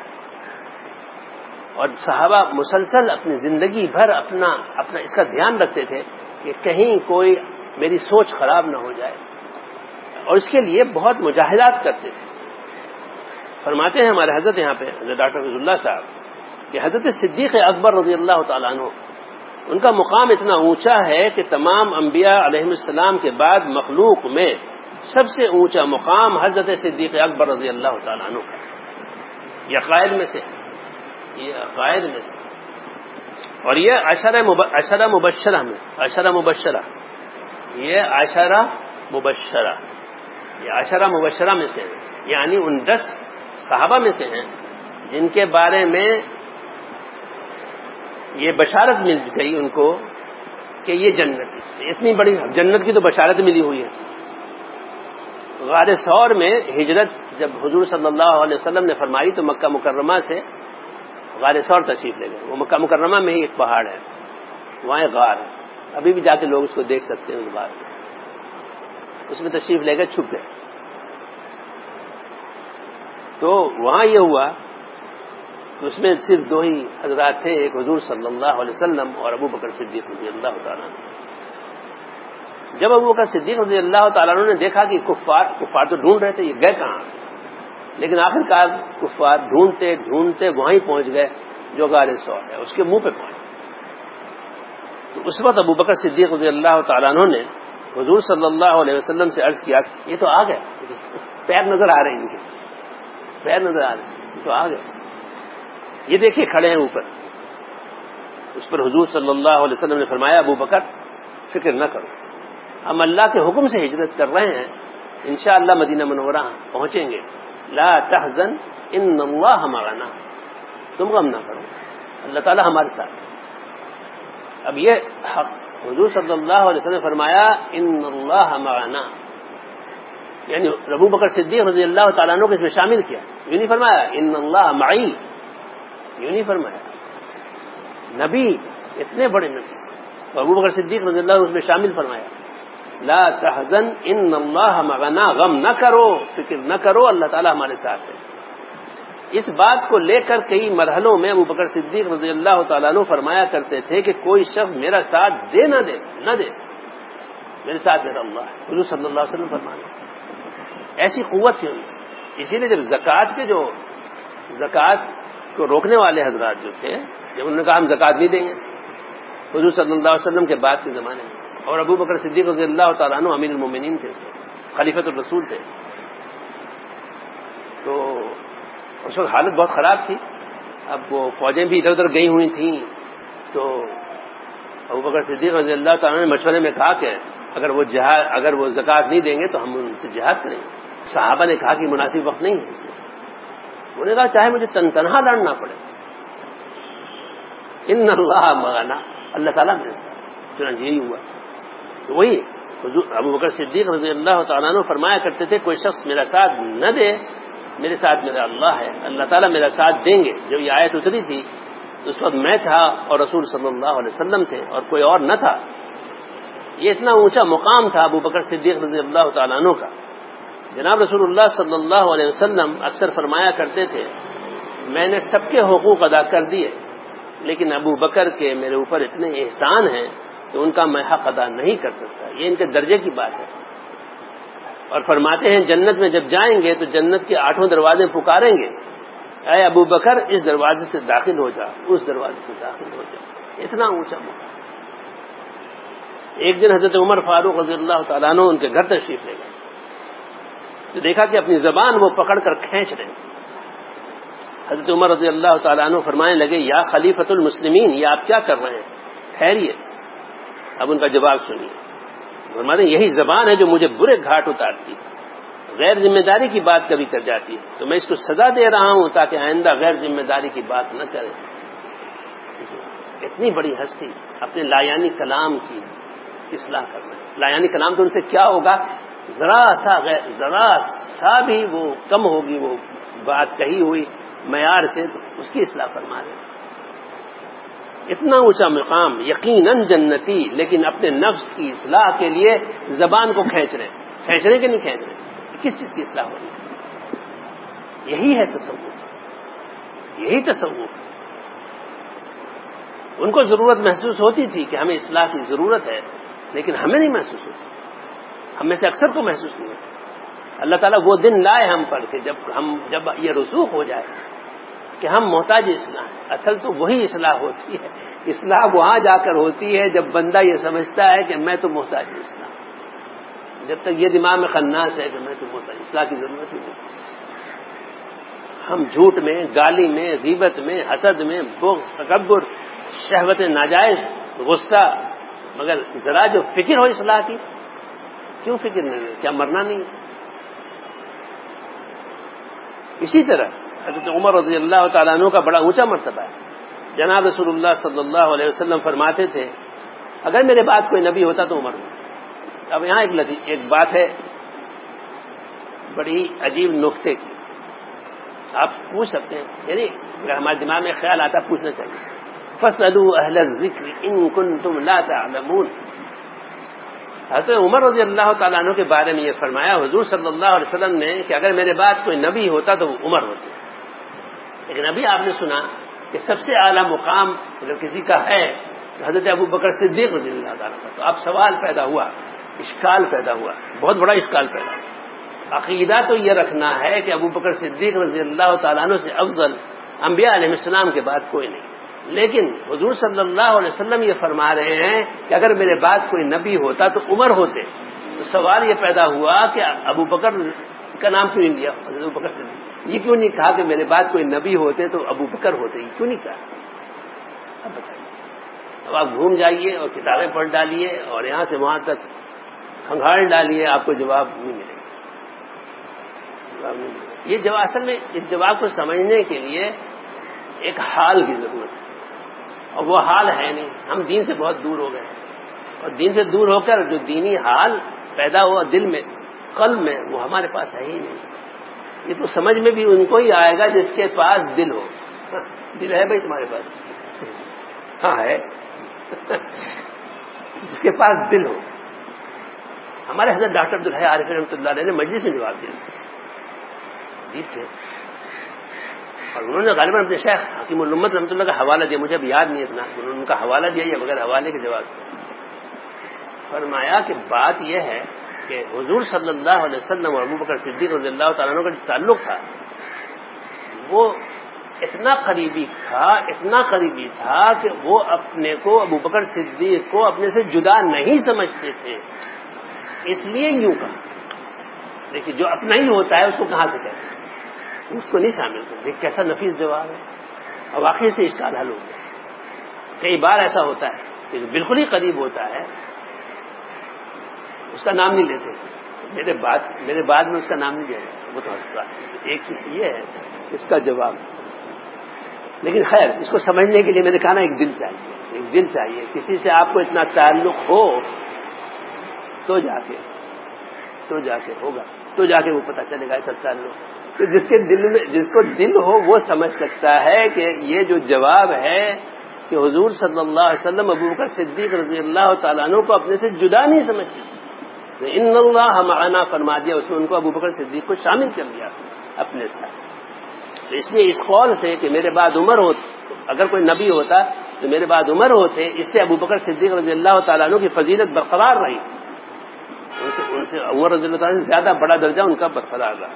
اور صحابہ مسلسل اپنی زندگی بھر اپنا اس کا دھیان رکھتے تھے کہ کہیں کوئی میری سوچ خراب نہ ہو جائے، اور اس کے لیے بہت مجاہدات کرتے تھے. فرماتے ہیں ہمارے حضرت یہاں پہ حضرت ڈاکٹر فضل اللہ صاحب کہ حضرت صدیق اکبر رضی اللہ تعالیٰ عنہ ان کا مقام اتنا اونچا ہے کہ تمام انبیاء علیہ السلام کے بعد مخلوق میں سب سے اونچا مقام حضرت صدیق اکبر رضی اللہ تعالیٰ عنہ کا. یہ عقائد میں سے اور یہ عشرہ مبشرہ میں یہ عشرہ مبشرہ میں سے ہیں، یعنی ان 10 صحابہ میں سے ہیں جن کے بارے میں یہ بشارت مل گئی ان کو کہ یہ جنت، اتنی بڑی جنت کی تو بشارت ملی ہوئی ہے. غار ثور میں ہجرت جب حضور صلی اللہ علیہ وسلم نے فرمائی تو مکہ مکرمہ سے غار ثور تشریف لے گئے. وہ مکہ مکرمہ میں ہی ایک پہاڑ ہے، وہاں ایک غار ہے، ابھی بھی جا کے لوگ اس کو دیکھ سکتے ہیں. اس غار اس میں تشریف لے گئے، چھپ گئے. تو وہاں یہ ہوا کہ اس میں صرف 2 ہی حضرات تھے، ایک حضور صلی اللہ علیہ وسلم اور ابو بکر صدیق رضی اللہ تعالیٰ عنہ. جب ابو بکر صدیق رضی اللہ تعالیٰ عنہ نے دیکھا کہ کفار تو ڈھونڈ رہے تھے یہ گئے کہاں، لیکن آخر کار کفار ڈھونڈتے وہیں پہنچ گئے جو غار ثور ہے، اس کے منہ پہ پہنچ. تو اس وقت ابو بکر صدیق رضی اللہ تعالیٰ عنہ نے حضور صلی اللہ علیہ وسلم سے عرض کیا یہ تو آ گئے، پیر نظر آ رہے ہیں، ان کے پیر نظر آ رہے ہیں، یہ تو آ گئے، یہ دیکھیے کھڑے ہیں اوپر. اس پر حضور صلی اللہ علیہ وسلم نے فرمایا ابو بکر فکر نہ کرو، ہم اللہ کے حکم سے ہجرت کر رہے ہیں، انشاءاللہ مدینہ منورہ پہنچیں گے. لا تحزن ان اللہ معنا، تم غم نہ کرو، اللہ تعالیٰ ہمارے ساتھ. اب یہ حق حضور صلی اللہ علیہ وسلم نے فرمایا ان اللہ معنا، یعنی ابو بکر صدیق رضی اللہ تعالیٰ عنہ کو اس میں شامل کیا. یوں نہیں فرمایا ان اللہ معی، یوں نہیں فرمایا. نبی اتنے بڑے نبی ابو بکر صدیق رضی اللہ عنہ اس میں شامل فرمایا لا تحزن ان اللہ معنا، غم نہ کرو، فکر نہ کرو، اللہ تعالیٰ ہمارے ساتھ ہے. اس بات کو لے کر کئی مرحلوں میں ابو بکر صدیق رضی اللہ تعالیٰ عنہ فرمایا کرتے تھے کہ کوئی شخص میرا ساتھ دے نہ دے میرے ساتھ میرا اللہ ہے. حضور صلی اللہ علیہ وسلم فرمایا ایسی قوت تھی. اسی لیے جب زکوٰۃ کو روکنے والے حضرات جو تھے، جب انہوں نے کہا ہم زکوٰۃ نہیں دیں گے حضور صلی اللہ علیہ وسلم کے بعد کے زمانے میں، اور ابو بکر صدیق رضی اللہ تعالیٰ عنہ امیر المومنین تھے، خلیفۃ الرسول تھے، تو اس وقت حالت بہت خراب تھی. اب وہ فوجیں بھی ادھر ادھر گئی ہوئی تھیں، تو ابو بکر صدیق رضی اللہ تعالیٰ نے مشورے میں کہا کہ اگر وہ زکوٰۃ نہیں دیں گے تو ہم ان سے جہاد کریں گے. صحابہ نے کہا کہ مناسب وقت نہیں ہے اس لیے. انہوں نے کہا چاہے مجھے تنہا لڑنا پڑے، ان اللہ معنا، اللہ تعالیٰ میرے ساتھ. چنانچہ یہی ہوا. تو وہی حضور ابو بکر صدیق رضی اللہ تعالیٰ عنہ فرمایا کرتے تھے کوئی شخص میرا ساتھ نہ دے، میرے ساتھ میرا اللہ ہے، اللہ تعالیٰ میرا ساتھ دیں گے. جب یہ آیت اتری تھی اس وقت میں تھا اور رسول صلی اللہ علیہ وسلم تھے اور کوئی اور نہ تھا. یہ اتنا اونچا مقام تھا ابو بکر صدیق رضی اللہ تعالیٰ عنہ کا. جناب رسول اللہ صلی اللہ علیہ وسلم اکثر فرمایا کرتے تھے میں نے سب کے حقوق ادا کر دیے، لیکن ابو بکر کے میرے اوپر اتنے احسان ہیں کہ ان کا میں حق ادا نہیں کر سکتا. یہ ان کے درجے کی بات ہے. اور فرماتے ہیں جنت میں جب جائیں گے تو جنت کے 8 دروازے پکاریں گے اے ابو بکر اس دروازے سے داخل ہو جا، اس دروازے سے داخل ہو جا. اتنا اونچا مقام. ایک دن حضرت عمر فاروق رضی اللہ تعالیٰ عنہ ان کے گھر تشریف لے گئے تو دیکھا کہ اپنی زبان وہ پکڑ کر کھینچ رہے. حضرت عمر رضی اللہ تعالیٰ عنہ فرمانے لگے یا خلیفۃ المسلمین، یہ آپ کیا کر رہے ہیں، خیریت؟ اب ان کا جواب سنیے. فرماتے ہیں یہی زبان ہے جو مجھے برے گھاٹ اتارتی ہے، غیر ذمہ داری کی بات کبھی کر جاتی ہے، تو میں اس کو سزا دے رہا ہوں تاکہ آئندہ غیر ذمہ داری کی بات نہ کرے. اتنی بڑی ہستی اپنے لایانی کلام کی اصلاح کر رہے ہیں. لایانی کلام تو ان سے کیا ہوگا، ذرا سا بھی وہ کم ہوگی وہ بات کہی ہوئی معیار سے، تو اس کی اصلاح فرما رہے ہیں. اتنا اونچا مقام، یقیناً جنتی، لیکن اپنے نفس کی اصلاح کے لیے زبان کو کھینچ رہے ہیں. کھینچنے کے نہیں کھینچ رہے، کس چیز کی اصلاح ہو رہی ہے؟ یہی ہے تصوف، یہی تصوف۔ ان کو ضرورت محسوس ہوتی تھی کہ ہمیں اصلاح کی ضرورت ہے، لیکن ہمیں نہیں محسوس ہوتی، ہم میں سے اکثر کو محسوس نہیں ہوتی۔ اللہ تعالیٰ وہ دن لائے ہم پر کہ جب یہ رسوخ ہو جائے کہ ہم محتاج اصلاح ہیں۔ اصل تو وہی اصلاح ہوتی ہے، اصلاح وہاں جا کر ہوتی ہے جب بندہ یہ سمجھتا ہے کہ میں تو محتاج اصلاح۔ جب تک یہ دماغ میں خناس ہے کہ میں تو محتاج، اصلاح کی ضرورت ہی نہیں۔ ہم جھوٹ میں، گالی میں، غیبت میں، حسد میں، بغض، تکبر، شہوت ناجائز، غصہ، مگر ذرا جو فکر ہو اصلاح کی، کیوں فکر نہیں ہے؟ کیا مرنا نہیں؟ اسی طرح حضرت عمر رضی اللہ تعالیٰ عنہ کا بڑا اونچا مرتبہ ہے۔ جناب رسول اللہ صلی اللہ علیہ وسلم فرماتے تھے اگر میرے بعد کوئی نبی ہوتا تو عمر ہوتا۔ اب یہاں ایک بات ہے بڑی عجیب نکتے کی، آپ پوچھ سکتے ہیں، یعنی اگر ہمارے دماغ میں خیال آتا پوچھنا چاہیے، فَاسْأَلُوا أَهْلَ الذِّكْرِ إِن كُنتُمْ لَا تَعْلَمُونَ۔ حضرت عمر رضی اللہ تعالیٰ عنہ کے بارے میں یہ فرمایا حضور صلی اللہ علیہ وسلم نے کہ اگر میرے بعد کوئی نبی ہوتا تو وہ عمر ہوتے، لیکن ابھی آپ نے سنا کہ سب سے اعلیٰ مقام اگر کسی کا ہے تو حضرت ابو بکر صدیق رضی اللہ تعالیٰ عنہ۔ تو اب سوال پیدا ہوا، اشکال پیدا ہوا، بہت بڑا اشکال پیدا ہوا۔ عقیدہ تو یہ رکھنا ہے کہ ابو بکر صدیق رضی اللہ تعالیٰ عنہ سے افضل انبیاء علیہ السلام کے بعد کوئی نہیں، لیکن حضور صلی اللہ علیہ وسلم یہ فرما رہے ہیں کہ اگر میرے بعد کوئی نبی ہوتا تو عمر ہوتے۔ تو سوال یہ پیدا ہوا کہ ابو بکر کا نام کیوں نہیں لیا؟ حضرت ابو بکر صدیق یہ کیوں نہیں کہا کہ میرے بعد کوئی نبی ہوتے تو ابو بکر ہوتے؟ یہ کیوں نہیں کہا؟ اب بتائیے، اب آپ گھوم جائیے اور کتابیں پڑھ ڈالیے اور یہاں سے وہاں تک کھنگھاڑ ڈالیے، آپ کو جواب نہیں ملے گا۔ یہ جواب اصل میں اس جواب کو سمجھنے کے لیے ایک حال کی ضرورت ہے، اور وہ حال ہے نہیں۔ ہم دین سے بہت دور ہو گئے ہیں، اور دین سے دور ہو کر جو دینی حال پیدا ہوا دل میں، قلب میں، وہ ہمارے پاس ہے ہی نہیں۔ یہ تو سمجھ میں بھی ان کو ہی آئے گا جس کے پاس دل ہو۔ دل ہے بھائی تمہارے پاس؟ ہاں ہے، جس کے پاس دل ہو۔ ہمارے حضرت ڈاکٹر عبدالحی عارفی رحمۃ اللہ علیہ نے مجلس میں جواب دیا اس کا، عجیب تھے، اور انہوں نے غالباً اپنے شیخ حکیم الامت رحمۃ اللہ کا حوالہ دیا، مجھے اب یاد نہیں اتنا، انہوں نے ان کا حوالہ دیا یا بغیر حوالے کے جواب فرمایا کہ بات یہ ہے کہ حضور صلی اللہ علیہ وسلم اور ابو بکر صدیق رضی اللہ تعالیٰ عنہ کا جو تعلق تھا وہ اتنا قریبی تھا کہ وہ اپنے کو ابو بکر صدیق کو اپنے سے جدا نہیں سمجھتے تھے، اس لیے یوں کہا۔ دیکھیے جو اپنا ہی ہوتا ہے اس کو کہاں سے کہتے ہیں، اس کو نہیں شامل کرتے۔ کیسا نفیس جواب ہے، اور واقعی سے اشکال حل ہو گیا۔ کئی بار ایسا ہوتا ہے کہ جو بالکل ہی قریب ہوتا ہے اس کا نام نہیں لیتے، میرے بعد میں اس کا نام نہیں لیا جاتا، وہ تو حسرات ایک ہی یہ ہے اس کا جواب۔ لیکن خیر اس کو سمجھنے کے لیے میں نے کہا نا ایک دل چاہیے، کسی سے آپ کو اتنا تعلق ہو تو جا کے ہوگا، تو جا کے وہ پتہ چلے گا ایسا تعلق۔ تو جس کو دل ہو وہ سمجھ سکتا ہے کہ یہ جو جواب ہے کہ حضور صلی اللہ علیہ وسلم ابو بکر صدیق رضی اللہ تعالیٰ عنہ کو اپنے سے جدا نہیں سمجھتے، ان اللہ معنا فرما دیا، اس میں ان کو ابو بکر صدیق کو شامل کر دیا اپنے ساتھ۔ تو اس لیے اس قول سے کہ میرے بعد عمر ہو، اگر کوئی نبی ہوتا تو میرے بعد عمر ہوتے، اس سے ابو بکر صدیق رضی اللہ تعالیٰ عنہ کی فضیلت برقرار رہی، ان سے عمر رضی اللہ تعالیٰ سے زیادہ بڑا درجہ ان کا برقرار رہا۔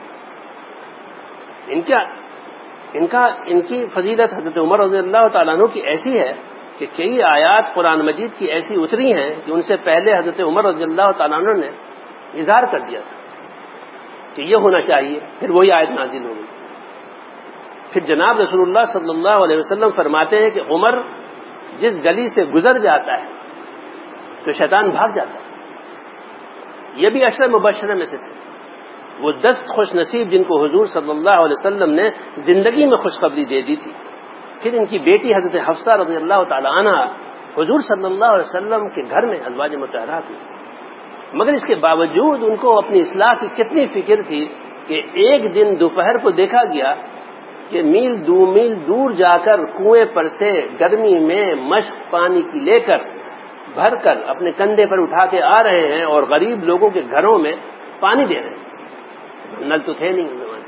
ان کی فضیلت حضرت عمر رضی اللہ تعالیٰ عنہ کی ایسی ہے کہ کئی آیات قرآن مجید کی ایسی اتری ہیں کہ ان سے پہلے حضرت عمر رضی اللہ تعالیٰ عنہ نے اظہار کر دیا تھا کہ یہ ہونا چاہیے، پھر وہی آیت نازل ہو گئی۔ پھر جناب رسول اللہ صلی اللہ علیہ وسلم فرماتے ہیں کہ عمر جس گلی سے گزر جاتا ہے تو شیطان بھاگ جاتا ہے۔ یہ بھی عشر مبشرہ میں سے تھے، وہ 10 خوش نصیب جن کو حضور صلی اللہ علیہ وسلم نے زندگی میں خوشخبری دے دی تھی۔ پھر ان کی بیٹی حضرت حفصہ رضی اللہ تعالی عنہ حضور صلی اللہ علیہ وسلم کے گھر میں ازواج مطہرات میں سے، مگر اس کے باوجود ان کو اپنی اصلاح کی کتنی فکر تھی کہ ایک دن دوپہر کو دیکھا گیا کہ میل دور جا کر کنویں پر سے گرمی میں مشک پانی کی لے کر بھر کر اپنے کندھے پر اٹھا کے آ رہے ہیں اور غریب لوگوں کے گھروں میں پانی دے رہے ہیں. نل تو تھے نہیں اس زمانے.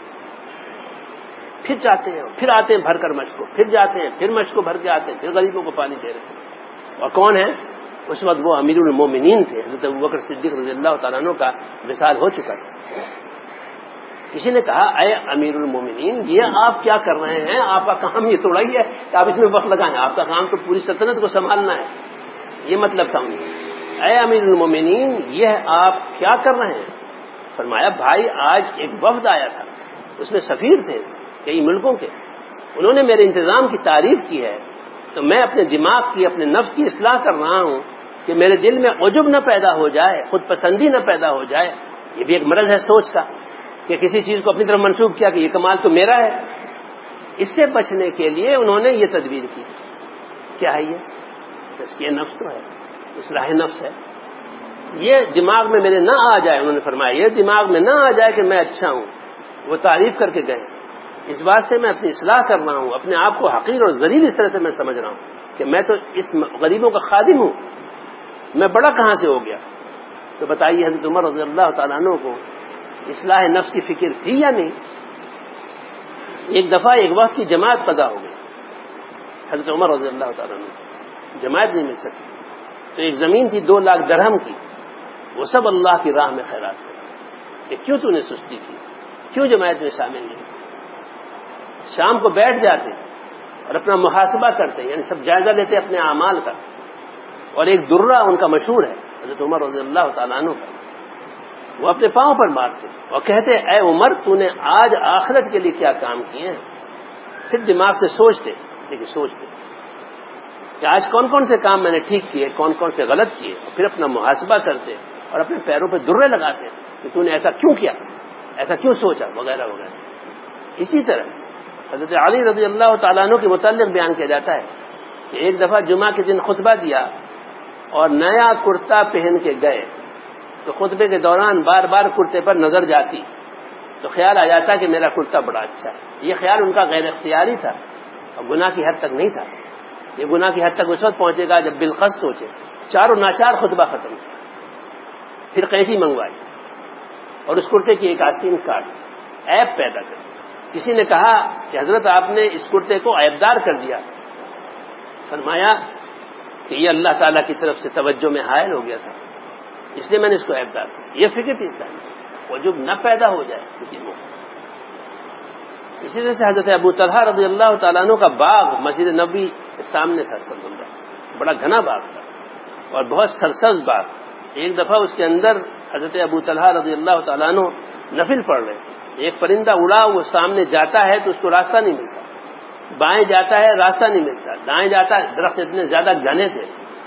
پھر جاتے ہیں پھر آتے ہیں بھر کر مشق کو، پھر جاتے ہیں پھر مشق کو بھر کے آتے ہیں، پھر غریبوں کو پانی دے رہے ہیں. اور کون ہے؟ اس وقت وہ امیر المومنین تھے، حضرت ابوبکر صدیق رضی اللہ تعالیٰ عنہ کا وصال ہو چکا تھا. کسی نے کہا اے امیر المومنین، یہ آپ کیا کر رہے ہیں؟ آپ کا کام یہ تھوڑا ہی ہے کہ آپ اس میں وقت لگائیں، آپ کا کام تو پوری سلطنت کو سنبھالنا ہے. یہ مطلب تھا. اے امیر المومنین، یہ آپ کیا کر رہے ہیں؟ فرمایا بھائی آج ایک وفد آیا تھا، اس میں سفیر تھے کئی ملکوں کے، انہوں نے میرے انتظام کی تعریف کی ہے، تو میں اپنے دماغ کی اپنے نفس کی اصلاح کر رہا ہوں کہ میرے دل میں عجب نہ پیدا ہو جائے، خود پسندی نہ پیدا ہو جائے. یہ بھی ایک مرض ہے سوچ کا کہ کسی چیز کو اپنی طرف منسوب کیا کہ یہ کمال تو میرا ہے. اس سے بچنے کے لیے انہوں نے یہ تدبیر کی. کیا ہے یہ؟ تزکیہ نفس تو ہے، اصلاح نفس ہے. یہ دماغ میں میرے نہ آ جائے، انہوں نے فرمایا یہ دماغ میں نہ آ جائے کہ میں اچھا ہوں. وہ تعریف کر کے گئے. اس واسطے میں اپنی اصلاح کر رہا ہوں، اپنے آپ کو حقیر اور ذلیل اس طرح سے میں سمجھ رہا ہوں کہ میں تو اس غریبوں کا خادم ہوں، میں بڑا کہاں سے ہو گیا. تو بتائیے حضرت عمر رضی اللہ تعالیٰ عنہ کو اصلاح نفس کی فکر تھی یا نہیں؟ ایک دفعہ ایک وقت کی جماعت قضا ہو گئی. حضرت عمر رضی اللہ تعالیٰ عنہ جماعت نہیں مل سکتی، تو ایک زمین تھی 2 لاکھ درہم کی، وہ سب اللہ کی راہ میں خیرات کر کہ کیوں تو نے سستی کی، کیوں جماعت میں شامل نہیں. شام کو بیٹھ جاتے اور اپنا محاسبہ کرتے، یعنی سب جائزہ لیتے اپنے اعمال کا. اور ایک درہ ان کا مشہور ہے حضرت عمر رضی اللہ تعالیٰ عنہ کا، وہ اپنے پاؤں پر مارتے اور کہتے اے عمر تو نے آج آخرت کے لیے کیا کام کیے ہیں. پھر دماغ سے سوچتے کہ آج کون کون سے کام میں نے ٹھیک کیے، کون کون سے غلط کیے، اور پھر اپنا محاسبہ کرتے اور اپنے پیروں پہ درے لگاتے کہ تو نے ایسا کیوں کیا، ایسا کیوں سوچا، وغیرہ وغیرہ. اسی طرح حضرت علی رضی اللہ تعالیٰ عنہ کے متعلق بیان کیا جاتا ہے کہ ایک دفعہ جمعہ کے دن خطبہ دیا اور نیا کرتا پہن کے گئے، تو خطبے کے دوران بار بار کرتے پر نظر جاتی تو خیال آ جاتا کہ میرا کرتا بڑا اچھا ہے. یہ خیال ان کا غیر اختیاری تھا اور گناہ کی حد تک نہیں تھا. یہ گناہ کی حد تک اس وقت پہنچے گا جب بالخص سوچے. چاروں ناچار خطبہ ختم کیا، پھر قینچی منگوائی اور اس کرتے کی ایک آستین کاٹ عیب پیدا کر. کسی نے کہا کہ حضرت آپ نے اس کرتے کو عیبدار کر دیا. فرمایا کہ یہ اللہ تعالیٰ کی طرف سے توجہ میں حائل ہو گیا تھا، اس لیے میں نے اس کو عیبدار کیا. یہ فکر تھی وہ جو نہ پیدا ہو جائے کسی کو. اسی طرح سے حضرت ابو طلحہ رضی اللہ تعالیٰ عنہ کا باغ مسجد نبوی کے سامنے تھا صلی اللہ علیہ وسلم. بڑا گھنا باغ تھا اور بہت سرسبز باغ. ایک دفعہ اس کے اندر حضرت ابو طلحہ رضی اللہ تعالیٰ عنہ نفل پڑھ رہے. ایک پرندہ اڑا، وہ سامنے جاتا ہے تو اس کو راستہ نہیں ملتا، بائیں جاتا ہے راستہ نہیں ملتا، دائیں جاتا ہے، درخت اتنے زیادہ گھنے تھے.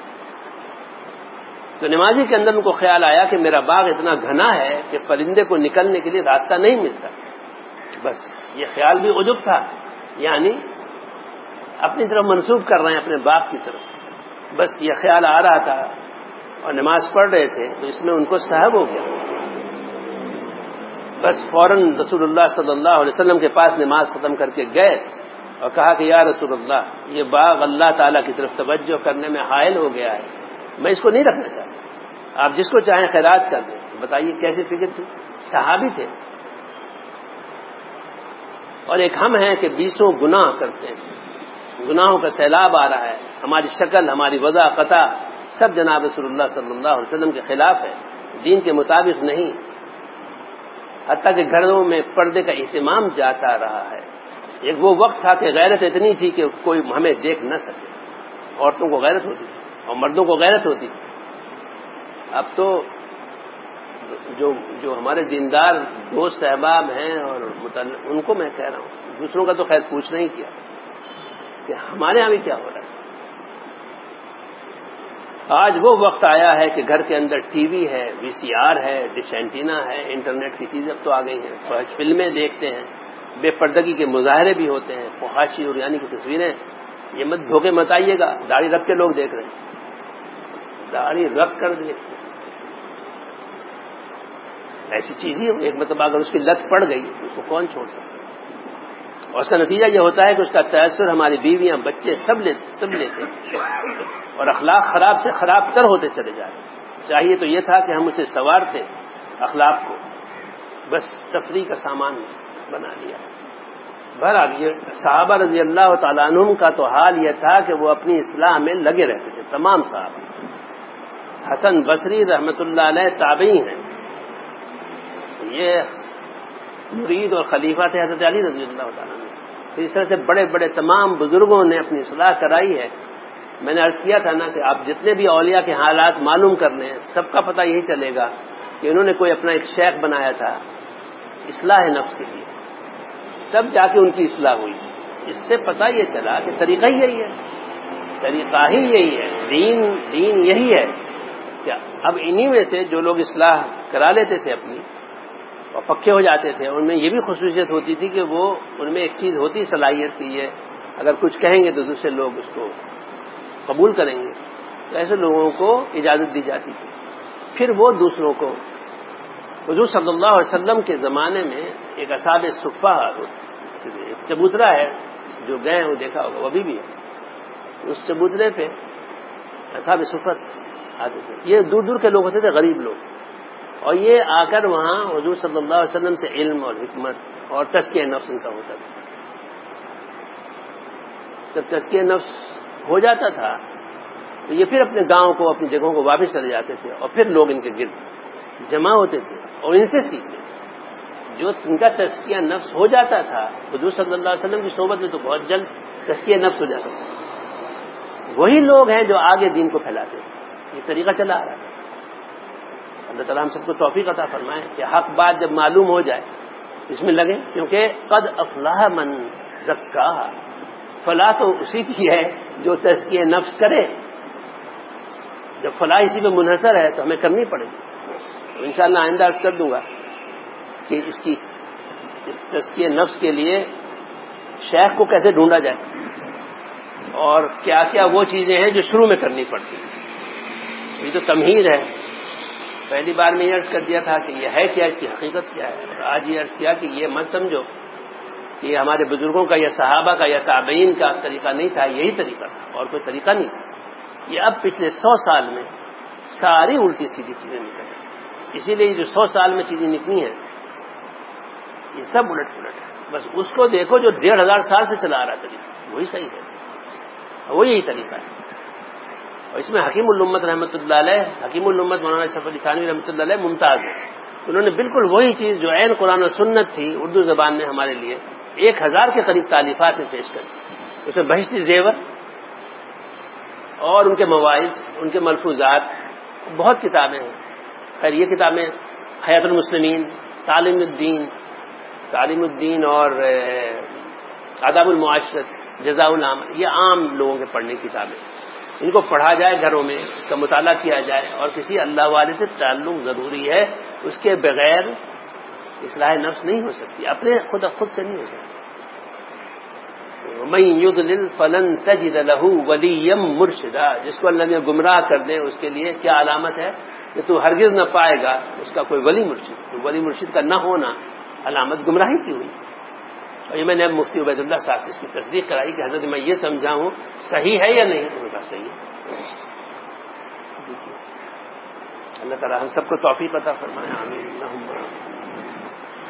تو نمازی کے اندر ان کو خیال آیا کہ میرا باغ اتنا گھنا ہے کہ پرندے کو نکلنے کے لیے راستہ نہیں ملتا. بس یہ خیال بھی عجب تھا، یعنی اپنی طرف منسوب کر رہے ہیں اپنے باغ کی طرف. بس یہ خیال آ رہا تھا اور نماز پڑھ رہے تھے تو اس میں ان کو صحب ہو گیا. بس فوراً رسول اللہ صلی اللہ علیہ وسلم کے پاس نماز ختم کر کے گئے اور کہا کہ یا رسول اللہ، یہ باغ اللہ تعالیٰ کی طرف توجہ کرنے میں حائل ہو گیا ہے، میں اس کو نہیں رکھنا چاہتا، آپ جس کو چاہیں خیرات کر دیں. بتائیے کیسی فکر تھی. صحابی تھے. اور ایک ہم ہیں کہ 20 گناہ کرتے ہیں، گناہوں کا سیلاب آ رہا ہے، ہماری شکل، ہماری وضع قطع سب جناب رسول اللہ صلی اللہ علیہ وسلم کے خلاف ہے، دین کے مطابق نہیں. حتیٰ کہ گھروں میں پردے کا اہتمام جاتا رہا ہے. ایک وہ وقت تھا کہ غیرت اتنی تھی کہ کوئی ہمیں دیکھ نہ سکے. عورتوں کو غیرت ہوتی تھی اور مردوں کو غیرت ہوتی تھی. اب تو جو ہمارے دیندار دوست احباب ہیں اور ان کو میں کہہ رہا ہوں، دوسروں کا تو خیر پوچھنا ہی کیا کہ ہمارے یہاں بھی کیا ہو رہا ہے. آج وہ وقت آیا ہے کہ گھر کے اندر ٹی وی ہے، وی سی آر ہے، ڈش اینٹینا ہے، انٹرنیٹ کی چیزیں اب تو آ گئی ہیں، فلمیں دیکھتے ہیں، بے پردگی کے مظاہرے بھی ہوتے ہیں، فحاشی اور یعنی کی تصویریں. یہ مت دھوکے مت آئیے گا، داڑھی رکھ کے لوگ دیکھ رہے ہیں، داڑھی رکھ کر دیکھتے ہیں. ایسی چیز ہی ایک مرتبہ اگر اس کی لت پڑ گئی تو اس کو کون چھوڑ سکتا. اور اس کا نتیجہ یہ ہوتا ہے کہ اس کا تاثر ہماری بیویاں بچے سب لیتے اور اخلاق خراب سے خراب تر ہوتے چلے جا رہے. چاہیے تو یہ تھا کہ ہم اسے سنوارتے اخلاق کو، بس تفریح کا سامان بنا لیا. بہرحال یہ صحابہ رضی اللہ تعالیٰ عنہم کا تو حال یہ تھا کہ وہ اپنی اصلاح میں لگے رہتے تھے. تمام صحابہ. حسن بصری رحمۃ اللہ علیہ تابعی ہیں، یہ مرید اور خلیفہ تھے حضرت علی رضی اللہ تعالیٰ عنہ. اس طرح سے بڑے بڑے تمام بزرگوں نے اپنی اصلاح کرائی ہے. میں نے عرض کیا تھا نا کہ آپ جتنے بھی اولیاء کے حالات معلوم کر لیں سب کا پتہ یہی چلے گا کہ انہوں نے کوئی اپنا ایک شیخ بنایا تھا اصلاح نفس کے لیے، تب جا کے ان کی اصلاح ہوئی. اس سے پتہ یہ چلا کہ طریقہ ہی یہی ہے، طریقہ ہی یہی ہے، دین یہی ہے. کہ اب انہی میں سے جو لوگ اصلاح کرا لیتے تھے اپنی اور پکے ہو جاتے تھے، ان میں یہ بھی خصوصیت ہوتی تھی کہ وہ ان میں ایک چیز ہوتی صلاحیت کی ہے، اگر کچھ کہیں گے تو دوسرے لوگ اس کو قبول کریں گے. تو ایسے لوگوں کو اجازت دی جاتی تھی. پھر وہ دوسروں کو حضور صلی اللہ علیہ وسلم کے زمانے میں ایک اصحاب صفہ ایک چبوترا ہے، جو گئے وہ دیکھا ہوگا، وہ ابھی بھی ہے. اس چبوترے پہ اصحاب صفہ آتے تھے. یہ دور دور کے لوگ ہوتے تھے، غریب لوگ، اور یہ آ کر وہاں حضور صلی اللہ علیہ وسلم سے علم اور حکمت اور تزکیہ نفس ان کا ہوتا تھا. جب تزکیہ نفس ہو جاتا تھا تو یہ پھر اپنے گاؤں کو، اپنی جگہوں کو واپس چلے جاتے تھے اور پھر لوگ ان کے گرد جمع ہوتے تھے اور ان سے سیکھتے. جو ان کا تزکیہ نفس ہو جاتا تھا حضور صلی اللہ علیہ وسلم کی صحبت میں تو بہت جلد تزکیہ نفس ہو جاتا تھا. وہی لوگ ہیں جو آگے دین کو پھیلاتے ہیں. یہ طریقہ چلا آ رہا ہے. اللہ تعالیٰ ہم سب کو توفیق عطا فرمائے کہ حق بات جب معلوم ہو جائے اس میں لگیں، کیونکہ قد افلاح من زکاہا، فلاح تو اسی کی ہے جو تزکیہ نفس کرے. جب فلاح اسی پہ منحصر ہے تو ہمیں کرنی پڑے گی. تو انشاءاللہ آئندہ عرض کر دوں گا کہ اس تزکیہ نفس کے لیے شیخ کو کیسے ڈھونڈا جائے اور کیا کیا وہ چیزیں ہیں جو شروع میں کرنی پڑتی ہیں. یہ تو تمہید ہے. پہلی بار میں یہ عرض کر دیا تھا کہ یہ ہے کیا، اس کی حقیقت کیا ہے، اور آج یہ عرض کیا کہ یہ مت سمجھو کہ یہ ہمارے بزرگوں کا یا صحابہ کا یا تابعین کا طریقہ نہیں تھا، یہی طریقہ تھا اور کوئی طریقہ نہیں تھا. یہ اب پچھلے 100 سال میں ساری الٹی سیدھی چیزیں نکل ہیں. اسی لیے جو 100 سال میں چیزیں نکلی ہیں یہ سب الٹ پلٹ ہے. بس اس کو دیکھو جو 1500 سال سے چلا آ رہا طریقہ وہی صحیح ہے، وہ یہی طریقہ ہے. اور اس میں حکیم الامت رحمۃ اللہ علیہ، حکیم الامت مولانا اشرف علی تھانوی رحمۃ اللہ علیہ ممتاز ہے. انہوں نے بالکل وہی چیز جو عین قرآن و سنت تھی اردو زبان میں ہمارے لیے 1000 کے قریب تالیفات میں پیش کر دی. اس میں بہشتی زیور اور ان کے مواعظ، ان کے ملفوظات، بہت کتابیں ہیں. خیر یہ کتابیں حیات المسلمین، تعلیم الدین اور آداب المعاشرت، جزاء العمل، یہ عام لوگوں کے پڑھنے کی کتابیں. ان کو پڑھا جائے گھروں میں، اس کا مطالعہ کیا جائے، اور کسی اللہ والے سے تعلق ضروری ہے. اس کے بغیر اصلاح نفس نہیں ہو سکتی، اپنے خود سے نہیں ہو سکتی. من یضلل فلن تجد له ولیا مرشدا، جس کو اللہ نے گمراہ کر دے اس کے لیے کیا علامت ہے کہ تو ہرگز نہ پائے گا اس کا کوئی ولی مرشد. تو ولی مرشد کا نہ ہونا علامت گمراہی کی ہوئی. اور یہ میں نے اب مفتی عبید اللہ صاحب سے اس کی تصدیق کرائی کہ حضرت میں یہ سمجھا ہوں صحیح ہے یا نہیں. انہوں نے کہا صحیح ہے. اللہ تعالیٰ ہم سب کو توفیق عطا فرمائے. آمین.